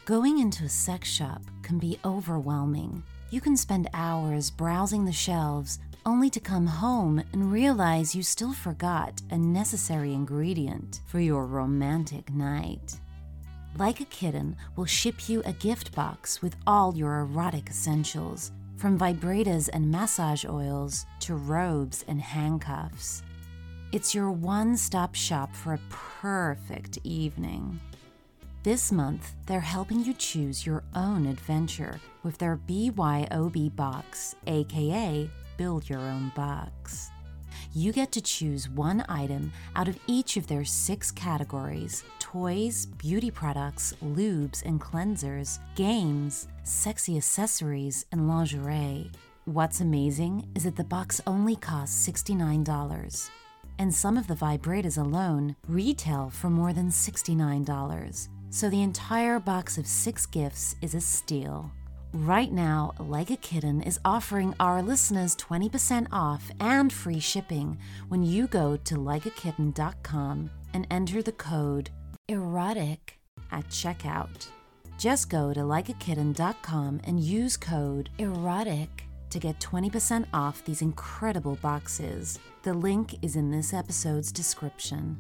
Going into a sex shop can be overwhelming. You can spend hours browsing the shelves only to come home and realize you still forgot a necessary ingredient for your romantic night. Like a Kitten will ship you a gift box with all your erotic essentials, from vibrators and massage oils to robes and handcuffs. It's your one-stop shop for a perfect evening. This month, they're helping you choose your own adventure with their BYOB box, aka Build Your Own Box. You get to choose one item out of each of their 6 categories: toys, beauty products, lubes and cleansers, games, sexy accessories, and lingerie. What's amazing is that the box only costs $69, and some of the vibrators alone retail for more than $69. So the entire box of 6 gifts is a steal. Right now, Like a Kitten is offering our listeners 20% off and free shipping when you go to likeakitten.com and enter the code EROTIC at checkout. Just go to likeakitten.com and use code EROTIC to get 20% off these incredible boxes. The link is in this episode's description.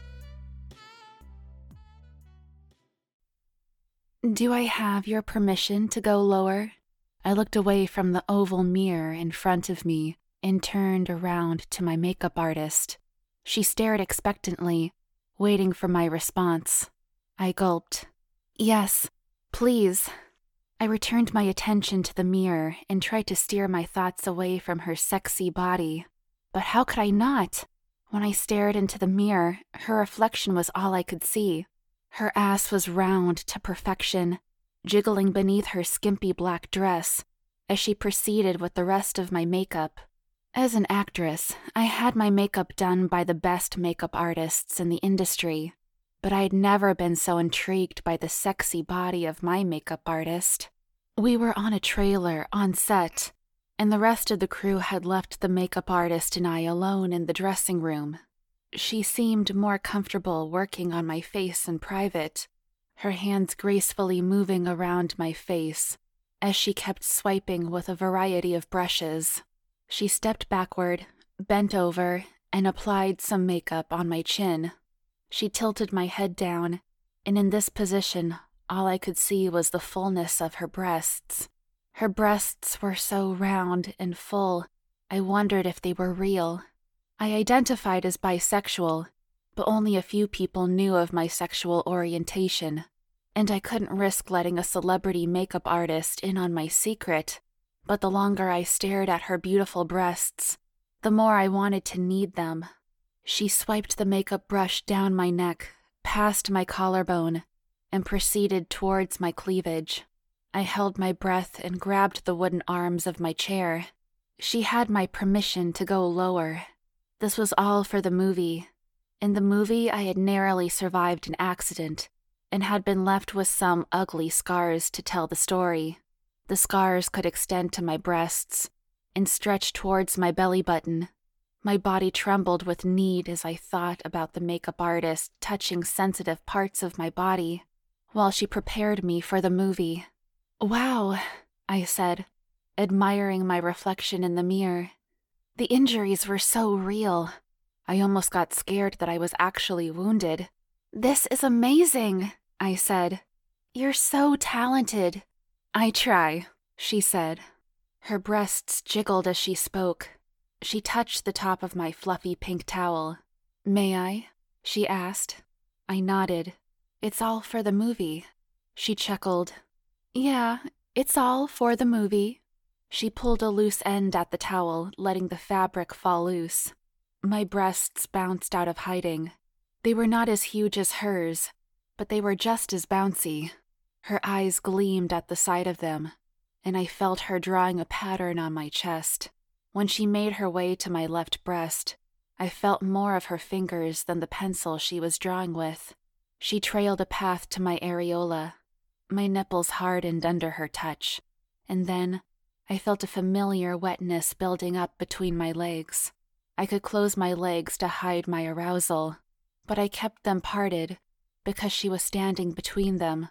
Do I have your permission to go lower? I looked away from the oval mirror in front of me and turned around to my makeup artist. She stared expectantly, waiting for my response. I gulped. Yes, please. I returned my attention to the mirror and tried to steer my thoughts away from her sexy body. But how could I not? When I stared into the mirror, her reflection was all I could see. Her ass was round to perfection, jiggling beneath her skimpy black dress as she proceeded with the rest of my makeup. As an actress, I had my makeup done by the best makeup artists in the industry, but I had never been so intrigued by the sexy body of my makeup artist. We were on a trailer on set, and the rest of the crew had left the makeup artist and I alone in the dressing room. She seemed more comfortable working on my face in private, her hands gracefully moving around my face as she kept swiping with a variety of brushes. She stepped backward, bent over, and applied some makeup on my chin. She tilted my head down, and in this position, all I could see was the fullness of her breasts. Her breasts were so round and full, I wondered if they were real. I identified as bisexual, but only a few people knew of my sexual orientation, and I couldn't risk letting a celebrity makeup artist in on my secret. But the longer I stared at her beautiful breasts, the more I wanted to knead them. She swiped the makeup brush down my neck, past my collarbone, and proceeded towards my cleavage. I held my breath and grabbed the wooden arms of my chair. She had my permission to go lower. This was all for the movie. In the movie, I had narrowly survived an accident and had been left with some ugly scars to tell the story. The scars could extend to my breasts and stretch towards my belly button. My body trembled with need as I thought about the makeup artist touching sensitive parts of my body while she prepared me for the movie. "Wow," I said, admiring my reflection in the mirror. The injuries were so real. I almost got scared that I was actually wounded. "This is amazing," I said. "You're so talented." "I try," she said. Her breasts jiggled as she spoke. She touched the top of my fluffy pink towel. "May I?" she asked. I nodded. "It's all for the movie." She chuckled. "Yeah, it's all for the movie." She pulled a loose end at the towel, letting the fabric fall loose. My breasts bounced out of hiding. They were not as huge as hers, but they were just as bouncy. Her eyes gleamed at the sight of them, and I felt her drawing a pattern on my chest. When she made her way to my left breast, I felt more of her fingers than the pencil she was drawing with. She trailed a path to my areola. My nipples hardened under her touch, and then I felt a familiar wetness building up between my legs. I could close my legs to hide my arousal, but I kept them parted because she was standing between them.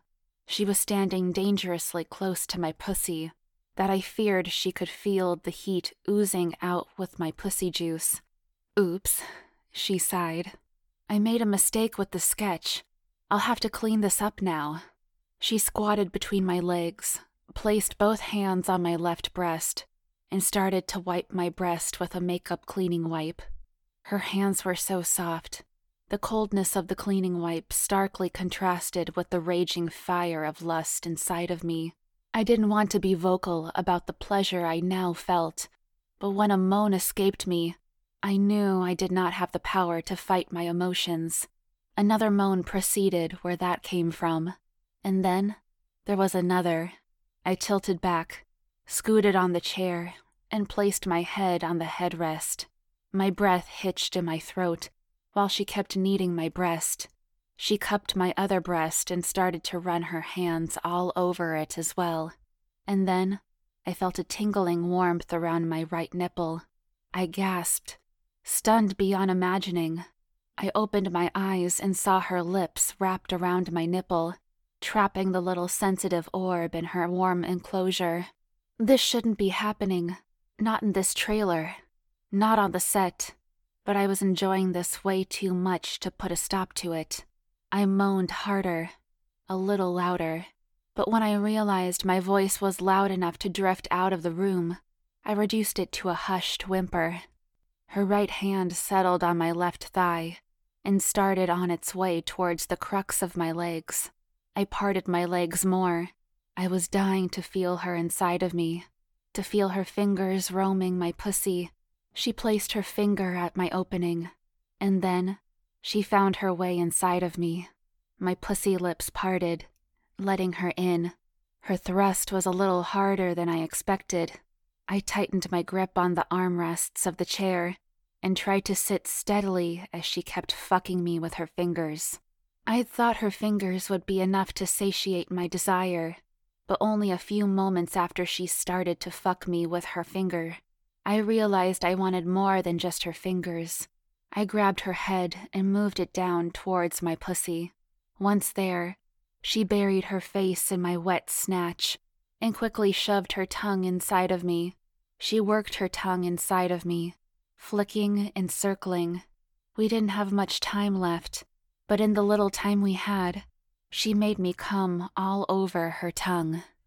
She was standing dangerously close to my pussy, that I feared she could feel the heat oozing out with my pussy juice. Oops, she sighed. I made a mistake with the sketch. I'll have to clean this up now. She squatted between my legs, placed both hands on my left breast, and started to wipe my breast with a makeup cleaning wipe. Her hands were so soft. The coldness of the cleaning wipe starkly contrasted with the raging fire of lust inside of me. I didn't want to be vocal about the pleasure I now felt, but when a moan escaped me, I knew I did not have the power to fight my emotions. Another moan proceeded where that came from, and then there was another. I tilted back, scooted on the chair, and placed my head on the headrest. My breath hitched in my throat while she kept kneading my breast. She cupped my other breast and started to run her hands all over it as well. And then I felt a tingling warmth around my right nipple. I gasped, stunned beyond imagining. I opened my eyes and saw her lips wrapped around my nipple, trapping the little sensitive orb in her warm enclosure. This shouldn't be happening. Not in this trailer. Not on the set. But I was enjoying this way too much to put a stop to it. I moaned harder, a little louder, but when I realized my voice was loud enough to drift out of the room, I reduced it to a hushed whimper. Her right hand settled on my left thigh and started on its way towards the crux of my legs. I parted my legs more. I was dying to feel her inside of me, to feel her fingers roaming my pussy. She placed her finger at my opening, and then she found her way inside of me. My pussy lips parted, letting her in. Her thrust was a little harder than I expected. I tightened my grip on the armrests of the chair and tried to sit steadily as she kept fucking me with her fingers. I thought her fingers would be enough to satiate my desire, but only a few moments after she started to fuck me with her finger, I realized I wanted more than just her fingers. I grabbed her head and moved it down towards my pussy. Once there, she buried her face in my wet snatch and quickly shoved her tongue inside of me. She worked her tongue inside of me, flicking and circling. We didn't have much time left, but in the little time we had, she made me come all over her tongue.